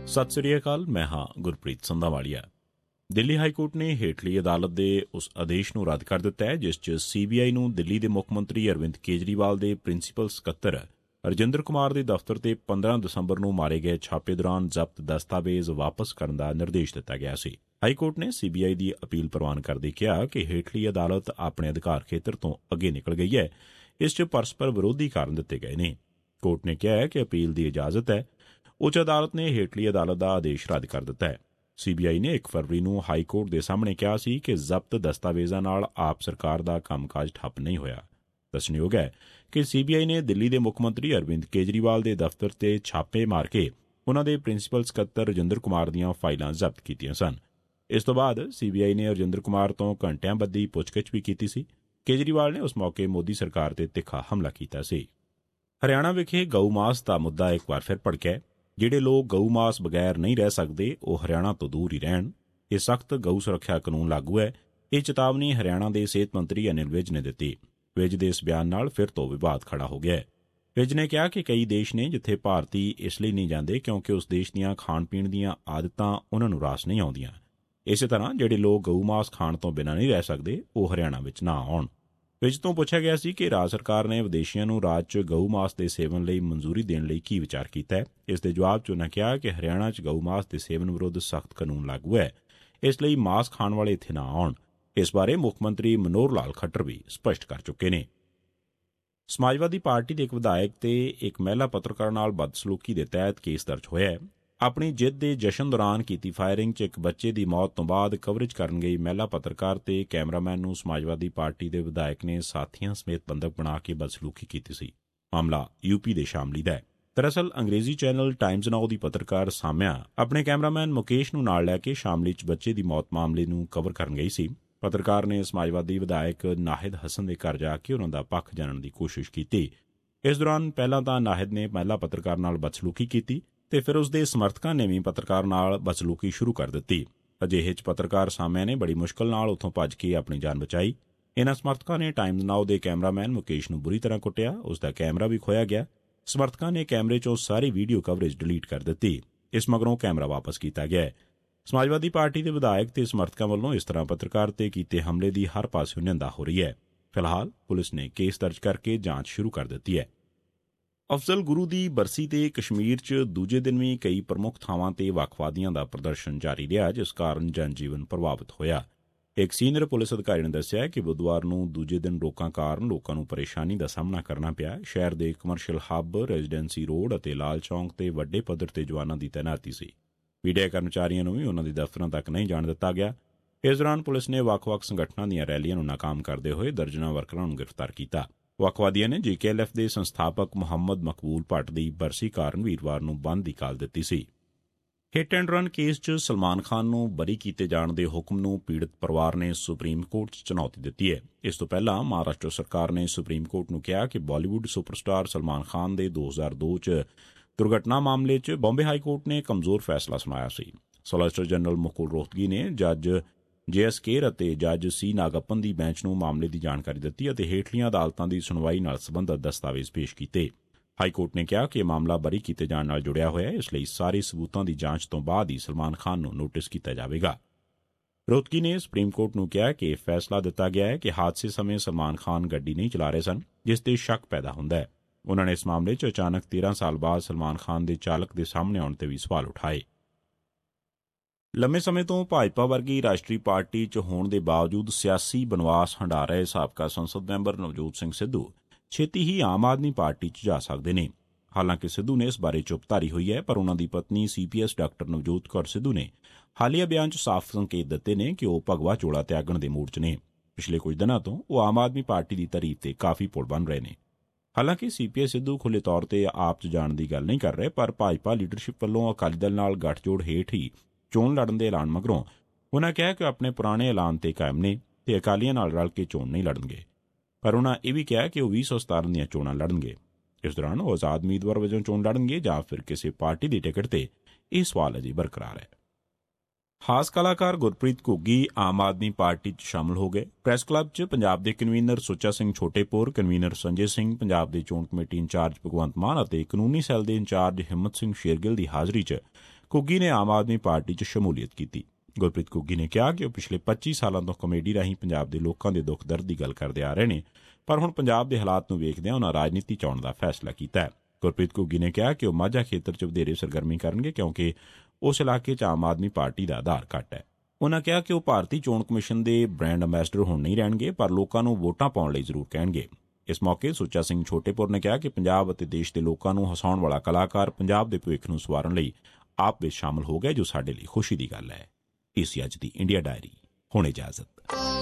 ਸਤਿ ਸ੍ਰੀ ਅਕਾਲ, ਮੈਂ ਹਾਂ ਗੁਰਪ੍ਰੀਤ ਸੰਧਾਵਾਲੀਆ। ਦਿੱਲੀ ਹਾਈਕੋਰਟ ਨੇ ਹੇਠਲੀ ਅਦਾਲਤ ਦੇ ਉਸ ਆਦੇਸ਼ ਨੂੰ ਰੱਦ ਕਰ ਦਿੱਤਾ ਹੈ ਜਿਸ 'ਚ ਸੀਬੀਆਈ ਨੂੰ ਦਿੱਲੀ ਦੇ ਮੁੱਖ ਮੰਤਰੀ ਅਰਵਿੰਦ ਕੇਜਰੀਵਾਲ ਦੇ ਪ੍ਰਿੰਸੀਪਲ ਸਕੱਤਰ ਰਜਿੰਦਰ ਕੁਮਾਰ ਦੇ ਦਫ਼ਤਰ ਤੇ 15 ਦਸੰਬਰ ਨੂੰ ਮਾਰੇ ਗਏ ਛਾਪੇ ਦੌਰਾਨ ਜ਼ਬਤ ਦਸਤਾਵੇਜ਼ ਵਾਪਸ ਕਰਨ ਦਾ ਨਿਰਦੇਸ਼ ਦਿੱਤਾ ਗਿਆ ਸੀ। ਹਾਈਕੋਰਟ ਨੇ ਸੀਬੀਆਈ ਦੀ ਅਪੀਲ ਪ੍ਰਵਾਨ ਕਰਦੇ ਕਿਹਾ ਕਿ ਹੇਠਲੀ ਅਦਾਲਤ ਆਪਣੇ ਅਧਿਕਾਰ ਖੇਤਰ ਤੋਂ ਅੱਗੇ ਨਿਕਲ ਗਈ ਹੈ। ਇਸ 'ਚ ਪਰਸਪਰ ਵਿਰੋਧੀ ਕਾਰਨ ਦਿੱਤੇ ਗਏ ਨੇ। ਕੋਰਟ ਨੇ ਕਿਹਾ ਹੈ ਕਿ ਅਪੀਲ ਦੀ ਇਜਾਜ਼ਤ ਹੈ। ਉੱਚ ਅਦਾਲਤ ਨੇ ਹੇਠਲੀ ਅਦਾਲਤ ਦਾ ਆਦੇਸ਼ ਰੱਦ ਕਰ ਦਿੱਤਾ ਹੈ। ਸੀਬੀਆਈ ਨੇ 1 ਫਰਵਰੀ ਨੂੰ ਹਾਈਕੋਰਟ ਦੇ ਸਾਹਮਣੇ ਕਿਹਾ ਸੀ ਕਿ ਜ਼ਬਤ ਦਸਤਾਵੇਜ਼ਾਂ ਨਾਲ ਆਪ ਸਰਕਾਰ ਦਾ ਕੰਮਕਾਜ ਠੱਪ ਨਹੀਂ ਹੋਇਆ। ਦੱਸਣਯੋਗ ਹੈ ਕਿ ਸੀਬੀਆਈ ਨੇ ਦਿੱਲੀ ਦੇ ਮੁੱਖ ਮੰਤਰੀ ਅਰਵਿੰਦ ਕੇਜਰੀਵਾਲ ਦੇ ਦਫ਼ਤਰ ਤੇ ਛਾਪੇ ਮਾਰ ਕੇ ਉਨ੍ਹਾਂ ਦੇ ਪ੍ਰਿੰਸੀਪਲ ਸਕੱਤਰ ਰਜਿੰਦਰ ਕੁਮਾਰ ਦੀਆਂ ਫਾਈਲਾਂ ਜ਼ਬਤ ਕੀਤੀਆਂ ਸਨ। ਇਸ ਤੋਂ ਬਾਅਦ ਸੀਬੀਆਈ ਨੇ ਰਜਿੰਦਰ ਕੁਮਾਰ ਤੋਂ ਘੰਟਿਆਂ ਬੱਧੀ ਪੁੱਛਗਿੱਛ ਵੀ ਕੀਤੀ ਸੀ। ਕੇਜਰੀਵਾਲ ਨੇ ਉਸ ਮੌਕੇ ਮੋਦੀ ਸਰਕਾਰ ਤੇ ਤਿੱਖਾ ਹਮਲਾ ਕੀਤਾ ਸੀ। ਹਰਿਆਣਾ ਵਿਖੇ ਗਊ ਮਾਸ ਦਾ ਮੁੱਦਾ ਇੱਕ ਵਾਰ ਫਿਰ ਭੜਕਿਆ। ਜਿਹੜੇ ਲੋਕ ਗਊ ਮਾਸ ਬਗੈਰ ਨਹੀਂ ਰਹਿ ਸਕਦੇ ਉਹ ਹਰਿਆਣਾ ਤੋਂ ਦੂਰ ਹੀ ਰਹਿਣ। ਇਹ ਸਖਤ ਗਊ ਸੁਰੱਖਿਆ ਕਾਨੂੰਨ ਲਾਗੂ ਹੈ। ਇਹ ਚੇਤਾਵਨੀ ਹਰਿਆਣਾ ਦੇ ਸਿਹਤ ਮੰਤਰੀ ਅਨਿਲ ਵਿਜ ਨੇ ਦਿੱਤੀ। ਵਿਜ ਦੇ ਇਸ ਬਿਆਨ ਨਾਲ ਫਿਰ ਤੋਂ ਵਿਵਾਦ ਖੜਾ ਹੋ ਗਿਆ ਹੈ। ਵਿਜ ਨੇ ਕਿਹਾ ਕਿ ਕਈ ਦੇਸ਼ ਨੇ ਜਿੱਥੇ ਭਾਰਤੀ ਇਸ ਲਈ ਨਹੀਂ ਜਾਂਦੇ ਕਿਉਂਕਿ ਉਸ ਦੇਸ਼ ਦੀਆਂ ਖਾਣ ਪੀਣ ਦੀਆਂ ਆਦਤਾਂ ਉਹਨਾਂ ਨੂੰ ਰਾਸ ਨਹੀਂ ਆਉਂਦੀਆਂ। ਇਸੇ ਤਰ੍ਹਾਂ ਜਿਹੜੇ ਲੋਕ ਗਊ ਮਾਸ ਖਾਣ ਤੋਂ ਬਿਨਾਂ ਨਹੀਂ ਰਹਿ ਸਕਦੇ ਉਹ ਹਰਿਆਣਾ ਵਿੱਚ ਨਾ ਆਉਣ। ਵਿਜ ਤੋਂ ਪੁੱਛਿਆ ਗਿਆ ਸੀ ਕਿ ਰਾਜ ਸਰਕਾਰ ਨੇ ਵਿਦੇਸ਼ੀਆਂ ਨੂੰ ਰਾਜ 'ਚ ਗਊ ਮਾਸ ਦੇ ਸੇਵਨ ਲਈ ਮਨਜ਼ੂਰੀ ਦੇਣ ਲਈ ਕੀ ਵਿਚਾਰ ਕੀਤਾ ਹੈ। ਇਸ ਦੇ ਜਵਾਬ 'ਚ ਉਨ੍ਹਾਂ ਕਿਹਾ ਕਿ ਹਰਿਆਣਾ 'ਚ ਗਊ ਮਾਸ ਦੇ ਸੇਵਨ ਵਿਰੁੱਧ ਸਖਤ ਕਾਨੂੰਨ ਲਾਗੂ ਹੈ। ਇਸ ਲਈ ਮਾਸ ਖਾਣ ਵਾਲੇ ਇੱਥੇ ਨਾ ਆਉਣ। ਇਸ ਬਾਰੇ ਮੁੱਖ ਮੰਤਰੀ ਮਨੋਹਰ ਲਾਲ ਖੱਟਰ ਵੀ ਸਪਸ਼ਟ ਕਰ ਚੁੱਕੇ ਨੇ। ਸਮਾਜਵਾਦੀ ਪਾਰਟੀ ਦੇ ਇੱਕ ਵਿਧਾਇਕ ਤੇ ਇੱਕ ਮਹਿਲਾ ਪੱਤਰਕਾਰ ਨਾਲ ਬਦਸਲੂਕੀ ਦੇ ਤਹਿਤ ਕੇਸ ਦਰਜ ਹੋਇਆ ਹੈ। ਆਪਣੀ ਜਿੱਤ ਦੇ ਜਸ਼ਨ ਦੌਰਾਨ ਕੀਤੀ ਫਾਇਰਿੰਗ 'ਚ ਇੱਕ ਬੱਚੇ ਦੀ ਮੌਤ ਤੋਂ ਬਾਅਦ ਕਵਰੇਜ ਕਰਨ ਗਈ ਮਹਿਲਾ ਪੱਤਰਕਾਰ ਤੇ ਕੈਮਰਾਮੈਨ ਨੂੰ ਸਮਾਜਵਾਦੀ ਪਾਰਟੀ ਦੇ ਵਿਧਾਇਕ ਨੇ ਸਾਥੀਆਂ ਸਮੇਤ ਬੰਦਕ ਬਣਾ ਕੇ ਬਦਸਲੂਕੀ ਕੀਤੀ ਸੀ। ਮਾਮਲਾ ਯੂਪੀ ਦੇ ਸ਼ਾਮਲੀ ਦਾ ਹੈ। ਦਰਅਸਲ ਅੰਗਰੇਜ਼ੀ ਚੈਨਲ ਟਾਈਮਜ਼ ਨਾਓ ਦੀ ਪੱਤਰਕਾਰ ਸਾਮਿਆ ਆਪਣੇ ਕੈਮਰਾਮੈਨ ਮੁਕੇਸ਼ ਨੂੰ ਨਾਲ ਲੈ ਕੇ ਸ਼ਾਮਲੀ 'ਚ ਬੱਚੇ ਦੀ ਮੌਤ ਮਾਮਲੇ ਨੂੰ ਕਵਰ ਕਰਨ ਗਈ ਸੀ। ਪੱਤਰਕਾਰ ਨੇ ਸਮਾਜਵਾਦੀ ਵਿਧਾਇਕ ਨਾਹਿਦ ਹਸਨ ਦੇ ਘਰ ਜਾ ਕੇ ਉਨ੍ਹਾਂ ਦਾ ਪੱਖ ਜਾਣਨ ਦੀ ਕੋਸ਼ਿਸ਼ ਕੀਤੀ। ਇਸ ਦੌਰਾਨ ਪਹਿਲਾਂ ਤਾਂ ਨਾਹਿਦ ਨੇ ਮਹਿਲਾ ਪੱਤਰਕਾਰ ਨਾਲ ਬਦਸਲੂਕੀ ਕੀਤੀ ਤੇ ਫਿਰ ਉਸ ਦੇ ਸਮਰਥਕਾਂ ਨੇ ਵੀ ਪੱਤਰਕਾਰ ਨਾਲ ਬਦਸਲੂਕੀ ਸ਼ੁਰੂ ਕਰ ਦਿੱਤੀ। ਅਜਿਹੇ 'ਚ ਪੱਤਰਕਾਰ ਸਾਮਿਆ ਨੇ ਬੜੀ ਮੁਸ਼ਕਲ ਨਾਲ ਉੱਥੋਂ ਭੱਜ ਕੇ ਆਪਣੀ ਜਾਨ ਬਚਾਈ। ਇਨ੍ਹਾਂ ਸਮਰਥਕਾਂ ਨੇ ਟਾਈਮਜ਼ ਨਾਓ ਦੇ ਕੈਮਰਾਮੈਨ ਮੁਕੇਸ਼ ਨੂੰ ਬੁਰੀ ਤਰ੍ਹਾਂ ਕੁੱਟਿਆ। ਉਸ ਦਾ ਕੈਮਰਾ ਵੀ ਖੋਇਆ ਗਿਆ। ਸਮਰਥਕਾਂ ਨੇ ਕੈਮਰੇ 'ਚੋਂ ਸਾਰੀ ਵੀਡੀਓ ਕਵਰੇਜ ਡਿਲੀਟ ਕਰ ਦਿੱਤੀ। ਇਸ ਮਗਰੋਂ ਕੈਮਰਾ ਵਾਪਸ ਕੀਤਾ ਗਿਆ। ਸਮਾਜਵਾਦੀ ਪਾਰਟੀ ਦੇ ਵਿਧਾਇਕ ਤੇ ਸਮਰਥਕਾਂ ਵੱਲੋਂ ਇਸ ਤਰ੍ਹਾਂ ਪੱਤਰਕਾਰ ਤੇ ਕੀਤੇ ਹਮਲੇ ਦੀ ਹਰ ਪਾਸਿਓਂ ਨਿੰਦਾ ਹੋ ਰਹੀ ਹੈ। ਫਿਲਹਾਲ ਪੁਲਿਸ ਨੇ ਕੇਸ ਦਰਜ ਕਰਕੇ ਜਾਂਚ ਸ਼ੁਰੂ ਕਰ ਦਿੱਤੀ ਹੈ। ਅਫਜ਼ਲ ਗੁਰੂ ਦੀ ਬਰਸੀ ਤੇ ਕਸ਼ਮੀਰ 'ਚ ਦੂਜੇ ਦਿਨ ਵੀ ਕਈ ਪ੍ਰਮੁੱਖ ਥਾਵਾਂ ਤੇ ਵੱਖਵਾਦੀਆਂ ਦਾ ਪ੍ਰਦਰਸ਼ਨ ਜਾਰੀ ਰਿਹਾ ਜਿਸ ਕਾਰਨ ਜਨਜੀਵਨ ਪ੍ਰਭਾਵਿਤ ਹੋਇਆ। ਇੱਕ ਸੀਨੀਅਰ ਪੁਲਿਸ ਅਧਿਕਾਰੀ ਨੇ ਦੱਸਿਆ ਕਿ ਬੁੱਧਵਾਰ ਨੂੰ ਦੂਜੇ ਦਿਨ ਰੋਕਾਂ ਕਾਰਨ ਲੋਕਾਂ ਨੂੰ ਪਰੇਸ਼ਾਨੀ ਦਾ ਸਾਹਮਣਾ ਕਰਨਾ ਪਿਆ। ਸ਼ਹਿਰ ਦੇ ਕਮਰਸ਼ੀਅਲ ਹੱਬ, ਰੈਜ਼ੀਡੈਂਸੀ ਰੋਡ ਅਤੇ ਲਾਲ ਚੌਂਕ ਤੇ ਵੱਡੇ ਪੱਧਰ ਤੇ ਜਵਾਨਾਂ ਦੀ ਤੈਨਾਤੀ ਸੀ। ਮੀਡੀਆ ਕਰਮਚਾਰੀਆਂ ਨੂੰ ਵੀ ਉਨ੍ਹਾਂ ਦੇ ਦਫ਼ਤਰਾਂ ਤੱਕ ਨਹੀਂ ਜਾਣ ਦਿੱਤਾ ਗਿਆ। ਇਸ ਦੌਰਾਨ ਪੁਲਿਸ ਨੇ ਵੱਖ-ਵੱਖ ਸੰਗਠਨਾਂ ਦੀਆਂ ਰੈਲੀਆਂ ਨੂੰ ਨਾਕਾਮ ਕਰਦੇ ਹੋਏ ਦਰਜਨਾਂ ਵਰਕਰਾਂ ਨੂੰ ਗ੍ਰਿਫਤਾਰ ਕੀਤਾ। ਵੱਖਵਾਦੀਆਂ ਨੇ ਜੀਕੇਐਲਐਫ ਦੇ ਸੰਸਥਾਪਕ ਮੁਹੰਮਦ ਮਕਬੂਲ ਭੱਟ ਦੀ ਬਰਸੀ ਕਾਰਨ ਵੀਰਵਾਰ ਨੂੰ ਬੰਦ ਦੀ ਕਾਲ ਦਿੱਤੀ ਸੀ। ਹਿੱਟ ਐਂਡ ਰਨ ਕੇਸ 'ਚ ਸਲਮਾਨ ਖਾਨ ਨੂੰ ਬਰੀ ਕੀਤੇ ਜਾਣ ਦੇ ਹੁਕਮ ਨੂੰ ਪੀੜਤ ਪਰਿਵਾਰ ਨੇ ਸੁਪਰੀਮ ਕੋਰਟ 'ਚ ਚੁਣੌਤੀ ਦਿੱਤੀ ਹੈ। ਇਸ ਤੋਂ ਪਹਿਲਾਂ ਮਹਾਰਾਸ਼ਟਰ ਸਰਕਾਰ ਨੇ ਸੁਪਰੀਮ ਕੋਰਟ ਨੂੰ ਕਿਹਾ ਕਿ ਬਾਲੀਵੁੱਡ ਸੁਪਰਸਟਾਰ ਸਲਮਾਨ ਖਾਨ ਦੇ 2002 'ਚ ਦੁਰਘਟਨਾ ਮਾਮਲੇ 'ਚ ਬੰਬੇ ਹਾਈ ਕੋਰਟ ਨੇ ਕਮਜ਼ੋਰ ਫੈਸਲਾ ਸੁਣਾਇਆ ਸੀ। ਸੋਲਿਸਿਟਰ ਜਨਰਲ ਮੁਕੁਲ ਰੋਹਤਗੀ ਨੇ ਜੱਜ ਜੇਐਸ ਕੇਰ ਅਤੇ ਜੱਜ ਸੀ ਨਾਗੱਪਨ ਦੀ ਬੈਂਚ ਨੂੰ ਮਾਮਲੇ ਦੀ ਜਾਣਕਾਰੀ ਦਿੱਤੀ ਅਤੇ ਹੇਠਲੀਆਂ ਅਦਾਲਤਾਂ ਦੀ ਸੁਣਵਾਈ ਨਾਲ ਸੰਬੰਧਤ ਦਸਤਾਵੇਜ਼ ਪੇਸ਼ ਕੀਤੇ। ਹਾਈ ਕੋਰਟ ਨੇ ਕਿਹਾ ਕਿ ਇਹ ਮਾਮਲਾ ਬਰੀ ਕੀਤੇ ਜਾਣ ਨਾਲ ਜੁੜਿਆ ਹੋਇਆ ਹੈ, ਇਸ ਲਈ ਸਾਰੇ ਸਬੂਤਾਂ ਦੀ ਜਾਂਚ ਤੋਂ ਬਾਅਦ ਹੀ ਸਲਮਾਨ ਖਾਨ ਨੂੰ ਨੋਟਿਸ ਕੀਤਾ ਜਾਵੇਗਾ। ਰੋਹਤਗੀ ਨੇ ਸੁਪਰੀਮ ਕੋਰਟ ਨੂੰ ਕਿਹਾ ਕਿ ਫੈਸਲਾ ਦਿੱਤਾ ਗਿਆ ਹੈ ਕਿ ਹਾਦਸੇ ਸਮੇਂ ਸਲਮਾਨ ਖਾਨ ਗੱਡੀ ਨਹੀਂ ਚਲਾ ਰਹੇ ਸਨ ਜਿਸ ਤੇ ਸ਼ੱਕ ਪੈਦਾ ਹੁੰਦਾ ਹੈ। ਉਨ੍ਹਾਂ ਨੇ ਇਸ ਮਾਮਲੇ 'ਚ ਅਚਾਨਕ 13 ਸਾਲ ਬਾਅਦ ਸਲਮਾਨ ਖਾਨ ਦੇ ਚਾਲਕ ਦੇ ਸਾਹਮਣੇ ਆਉਣ ਤੇ ਵੀ ਸਵਾਲ ਉਠਾਏ। ਲੰਮੇ ਸਮੇਂ ਤੋਂ ਭਾਜਪਾ ਵਰਗੀ ਰਾਸ਼ਟਰੀ ਪਾਰਟੀ 'ਚ ਹੋਣ ਦੇ ਬਾਵਜੂਦ ਸਿਆਸੀ ਬਨਵਾਸ ਹੰਢਾ ਰਹੇ ਸਾਬਕਾ ਸੰਸਦ ਮੈਂਬਰ ਨਵਜੋਤ ਸਿੰਘ ਸਿੱਧੂ ਛੇਤੀ ਹੀ ਆਮ ਆਦਮੀ ਪਾਰਟੀ 'ਚ ਜਾ ਸਕਦੇ ਨੇ। ਹਾਲਾਂਕਿ ਸਿੱਧੂ ਨੇ ਇਸ ਬਾਰੇ ਚੁੱਪ ਧਾਰੀ ਹੋਈ ਹੈ, ਪਰ ਉਨ੍ਹਾਂ ਦੀ ਪਤਨੀ ਸੀਪੀਐਸ ਡਾਕਟਰ ਨਵਜੋਤ ਕੌਰ ਸਿੱਧੂ ਨੇ ਹਾਲੀਆ ਬਿਆਨ 'ਚ ਸਾਫ਼ ਸੰਕੇਤ ਦਿੱਤੇ ਨੇ ਕਿ ਉਹ ਭਗਵਾ ਚੋਲਾ ਤਿਆਗਣ ਦੇ ਮੂਡ 'ਚ ਨੇ। ਪਿਛਲੇ ਕੁਝ ਦਿਨਾਂ ਤੋਂ ਉਹ ਆਮ ਆਦਮੀ ਪਾਰਟੀ ਦੀ ਤਾਰੀਫ ਤੇ ਕਾਫੀ ਪੁਲ ਬਣ ਰਹੇ ਨੇ। ਹਾਲਾਂਕਿ ਸੀਪੀਐਸ ਸਿੱਧੂ ਖੁੱਲ੍ਹੇ ਤੌਰ ਤੇ ਆਪ 'ਚ ਜਾਣ ਦੀ ਗੱਲ ਨਹੀਂ ਕਰ ਰਹੇ, ਪਰ ਭਾਜਪਾ ਲੀਡਰਸ਼ਿਪ ਵੱਲੋਂ ਅਕਾਲੀ ਦਲ ਨਾਲ ਗੱਠਜੋੜ ਹੇਠ ਹੀ ਚੋਣ ਲੜਨ ਦੇ ਐਲਾਨ ਮਗਰੋਂ ਉਨ੍ਹਾਂ ਕਿਹਾ ਕਿ ਆਪਣੇ ਪੁਰਾਣੇ ਐਲਾਨ ਤੇ ਕਾਇਮ ਨੇ ਤੇ ਅਕਾਲੀਆਂ ਨਾਲ ਰਲ ਕੇ ਚੋਣ ਨਹੀਂ ਲੜਨਗੇ। ਪਰ ਉਨ੍ਹਾਂ ਇਹ ਵੀ ਕਿਹਾ ਕਿ ਉਹ 2017 ਦੀਆਂ ਚੋਣਾਂ ਲੜਨਗੇ। ਇਸ ਦੌਰਾਨ ਉਹ ਆਜ਼ਾਦ ਉਮੀਦਵਾਰ ਵਜੋਂ ਚੋਣ ਲੜਨਗੇ ਜਾਂ ਫਿਰ ਕਿਸੇ ਪਾਰਟੀ ਦੀ ਟਿਕਟ ਤੇ, ਇਹ ਸਵਾਲ ਅਜੇ ਬਰਕਰਾਰ ਹੈ। ਹਾਸ ਕਲਾਕਾਰ ਗੁਰਪ੍ਰੀਤ ਘੁੱਗੀ ਆਮ ਆਦਮੀ ਪਾਰਟੀ 'ਚ ਸ਼ਾਮਲ ਹੋ ਗਏ। ਪ੍ਰੈਸ ਕਲੱਬ 'ਚ ਪੰਜਾਬ ਦੇ ਕਨਵੀਨਰ ਸੁੱਚਾ ਸਿੰਘ ਛੋਟੇਪੁਰ, ਕਨਵੀਨਰ ਸੰਜੇ ਸਿੰਘ, ਪੰਜਾਬ ਦੇ ਚੋਣ ਕਮੇਟੀ ਇੰਚਾਰਜ ਭਗਵੰਤ ਮਾਨ ਅਤੇ ਕਾਨੂੰਨੀ ਸੈੱਲ ਦੇ ਇੰਚਾਰਜ ਹਿੰਮਤ ਸਿੰਘ ਸ਼ੇਰਗਿੱਲ ਦੀ ਹਾਜ਼ਰੀ 'ਚ ਘੁੱਗੀ ਨੇ ਆਮ ਆਦਮੀ ਪਾਰਟੀ 'ਚ ਸ਼ਮੂਲੀਅਤ ਕੀਤੀ। ਗੁਰਪ੍ਰੀਤ ਘੁੱਗੀ ਨੇ ਕਿਹਾ ਕਿ ਉਹ ਪਿਛਲੇ 25 ਸਾਲਾਂ ਤੋਂ ਕਾਮੇਡੀ ਰਾਹੀਂ ਪੰਜਾਬ ਦੇ ਲੋਕਾਂ ਦੇ ਦੁੱਖ ਦਰਦ ਦੀ ਗੱਲ ਕਰਦੇ ਆ ਰਹੇ ਨੇ, ਪਰ ਹੁਣ ਪੰਜਾਬ ਦੇ ਹਾਲਾਤ ਨੂੰ ਵੇਖਦਿਆਂ ਉਹਨਾਂ ਰਾਜਨੀਤੀ 'ਚ ਆਉਣ ਦਾ ਫੈਸਲਾ ਕੀਤਾ ਹੈ। ਗੁਰਪ੍ਰੀਤ ਘੁੱਗੀ ਨੇ ਕਿਹਾ ਕਿ ਉਹ ਮਾਝਾ ਖੇਤਰ 'ਚ ਵਧੇਰੇ ਸਰਗਰਮੀ ਕਰਨਗੇ ਕਿਉਂਕਿ ਉਸ ਇਲਾਕੇ 'ਚ ਆਮ ਆਦਮੀ ਪਾਰਟੀ ਦਾ ਆਧਾਰ ਘੱਟ ਹੈ। ਉਨ੍ਹਾਂ ਕਿਹਾ ਕਿ ਉਹ ਭਾਰਤੀ ਚੋਣ ਕਮਿਸ਼ਨ ਦੇ ਬ੍ਰਾਂਡ ਅੰਬੈਸਡਰ ਹੁਣ ਨਹੀਂ ਰਹਿਣਗੇ, ਪਰ ਲੋਕਾਂ ਨੂੰ ਵੋਟਾਂ ਪਾਉਣ ਲਈ ਜ਼ਰੂਰ ਕਹਿਣਗੇ। ਇਸ ਮੌਕੇ ਸੁੱਚਾ ਸਿੰਘ ਛੋਟੇਪੁਰ ਨੇ ਕਿਹਾ ਕਿ ਪੰਜਾਬ ਅਤੇ ਦੇਸ਼ ਦੇ ਲੋਕਾਂ ਨੂੰ ਹਸਾਉਣ ਵਾਲਾ ਕਲਾਕਾਰ ਪੰਜਾਬ ਦੇ ਭਵਿੱਖ ਨੂੰ ਸੰਵਾਰਨ ਲਈ ਆਪ ਵਿੱਚ ਸ਼ਾਮਲ ਹੋ ਗਿਆ, ਜੋ ਸਾਡੇ ਲਈ ਖੁਸ਼ੀ ਦੀ ਗੱਲ ਹੈ। ਇਸ ਅੱਜ ਦੀ ਇੰਡੀਆ ਡਾਇਰੀ। ਹੁਣ ਇਜਾਜ਼ਤ।